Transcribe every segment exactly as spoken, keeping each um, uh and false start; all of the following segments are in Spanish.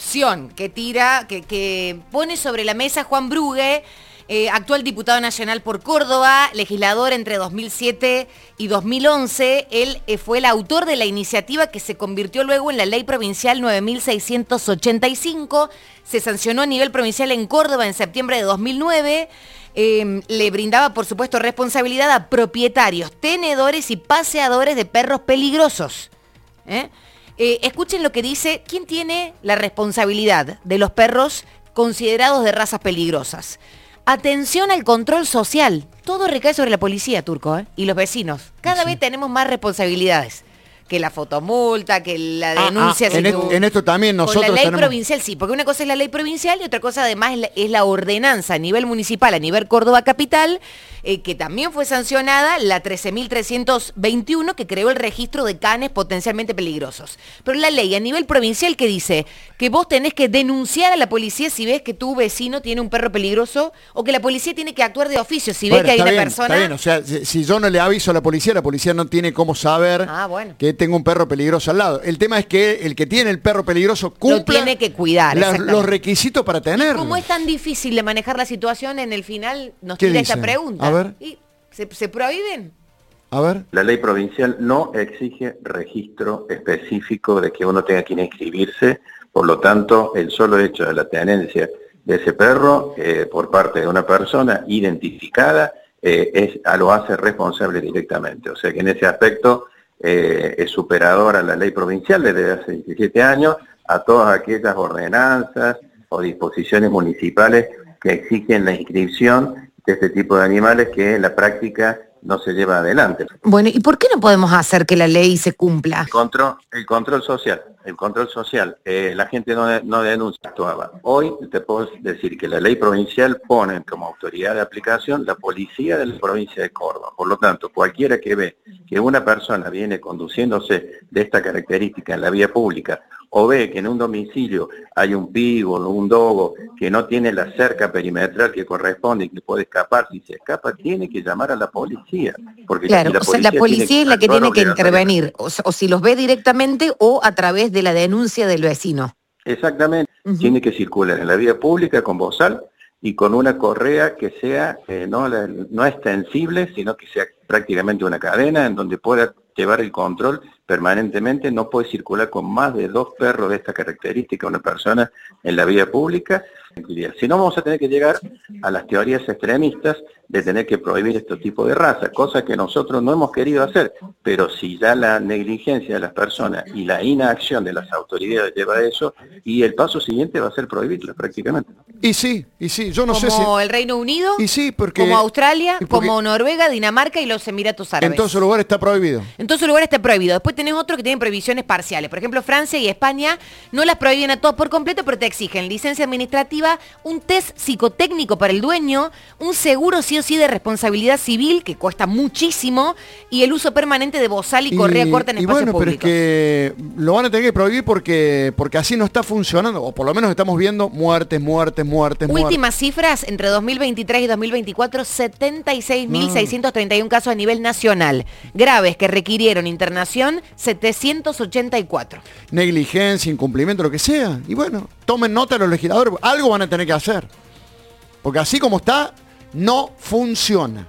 opción que tira, que, que pone sobre la mesa Juan Brugue, eh, actual diputado nacional por Córdoba, legislador entre dos mil siete y dos mil once. Él eh, fue el autor de la iniciativa que se convirtió luego en la Ley Provincial nueve mil seiscientos ochenta y cinco. Se sancionó a nivel provincial en Córdoba en septiembre de dos mil nueve. Eh, le brindaba, por supuesto, responsabilidad a propietarios, tenedores y paseadores de perros peligrosos. ¿Eh? Eh, escuchen lo que dice, ¿quién tiene la responsabilidad de los perros considerados de razas peligrosas? Atención al control social. Todo recae sobre la policía, Turco, ¿eh? Y los vecinos. Cada sí. vez tenemos más responsabilidades. Que la fotomulta, que la denuncia. Ah, ah, en, tu, et, en esto también nosotros con la ley tenemos... provincial, sí, porque una cosa es la ley provincial y otra cosa además es la, es la ordenanza a nivel municipal, a nivel Córdoba Capital, eh, que también fue sancionada, la trece mil trescientos veintiuno, que creó el registro de canes potencialmente peligrosos. Pero la ley a nivel provincial que dice que vos tenés que denunciar a la policía si ves que tu vecino tiene un perro peligroso, o que la policía tiene que actuar de oficio si bueno, ve que hay una bien, persona... Está bien, o sea, si, si yo no le aviso a la policía, la policía no tiene cómo saber ah, bueno. que tengo un perro peligroso al lado. El tema es que el que tiene el perro peligroso cumpla lo tiene que cuidar, la, los requisitos para tenerlo. ¿Cómo es tan difícil de manejar la situación? En el final nos tira dicen? esta pregunta. A ver. ¿Y se, se prohíben? A ver. La ley provincial no exige registro específico de que uno tenga que inscribirse, por lo tanto, el solo hecho de la tenencia de ese perro eh, por parte de una persona identificada eh, es, lo hace responsable directamente. O sea que en ese aspecto eh, es superador a la ley provincial desde hace diecisiete años, a todas aquellas ordenanzas o disposiciones municipales que exigen la inscripción de este tipo de animales que en la práctica no se lleva adelante. Bueno, ¿y por qué no podemos hacer que la ley se cumpla? El control, el control social, el control social, eh, la gente no, no denuncia, actuaba. Hoy te puedo decir que la ley provincial pone como autoridad de aplicación la policía de la provincia de Córdoba. Por lo tanto, cualquiera que ve que una persona viene conduciéndose de esta característica en la vía pública, o ve que en un domicilio hay un pitbull o un dogo que no tiene la cerca perimetral que corresponde y que puede escapar, si se escapa tiene que llamar a la policía. Porque claro, si la o sea, policía la policía es la que tiene que intervenir, o, o si los ve directamente o a través de la denuncia del vecino. Exactamente, uh-huh. Tiene que circular en la vía pública con bozal y con una correa que sea eh, no, la, no extensible, sino que sea prácticamente una cadena en donde pueda llevar el control permanentemente. No puede circular con más de dos perros de esta característica una persona en la vía pública. Si no, vamos a tener que llegar a las teorías extremistas de tener que prohibir este tipo de razas, cosa que nosotros no hemos querido hacer, pero si ya la negligencia de las personas y la inacción de las autoridades lleva a eso, y el paso siguiente va a ser prohibirla prácticamente. Y sí, y sí, yo no como sé si... Como el Reino Unido, y sí, porque, como Australia, porque, como Noruega, Dinamarca y los Emiratos Árabes. En todos esos lugares está prohibido. En todos esos lugares está prohibido. Después tenés otros que tienen prohibiciones parciales. Por ejemplo, Francia y España no las prohíben a todos por completo, pero te exigen licencia administrativa, un test psicotécnico para el dueño, un seguro sí o sí de responsabilidad civil, que cuesta muchísimo, y el uso permanente de bozal y, y correa corta en espacios bueno, públicos. Pero es que lo van a tener que prohibir porque, porque así no está funcionando, o por lo menos estamos viendo muertes, muertes, muertes, muertes. Últimas cifras, entre dos mil veintitrés y dos mil veinticuatro, setenta y seis mil seiscientos treinta y uno casos a nivel nacional. Graves que requirieron internación, setecientos ochenta y cuatro. Negligencia, incumplimiento, lo que sea. Y bueno, tomen nota los legisladores, algo van a tener que hacer. Porque así como está, no funciona.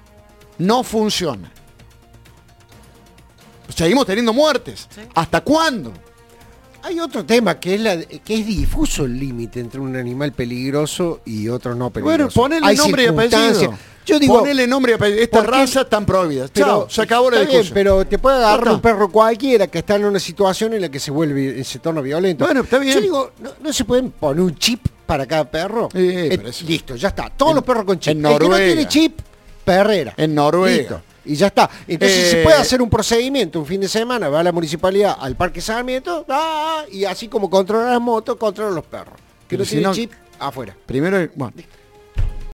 No funciona. Seguimos teniendo muertes. ¿Sí? ¿Hasta cuándo? Hay otro tema que es, la, que es difuso el límite entre un animal peligroso y otro no peligroso. Bueno, ponele nombre y apellido. Yo digo, ponele nombre y apellido. Estas razas están prohibidas. Pero Chao, se acabó la discusión. Bien, pero te puede agarrar un perro cualquiera que está en una situación en la que se vuelve, se torna violento. Bueno, está bien. Yo digo, ¿no, no se pueden poner un chip para cada perro? Sí, eh, eso... Listo, ya está. Todos en, los perros con chip. En Noruega. El que no tiene chip, perrera. En Noruega. Listo. Y ya está. Entonces eh, se puede hacer un procedimiento un fin de semana, va a la municipalidad al Parque Sarmiento, ¡ah! Y así como controla las motos, controla los perros. Que no si tiene no, chip, afuera. Primero, bueno.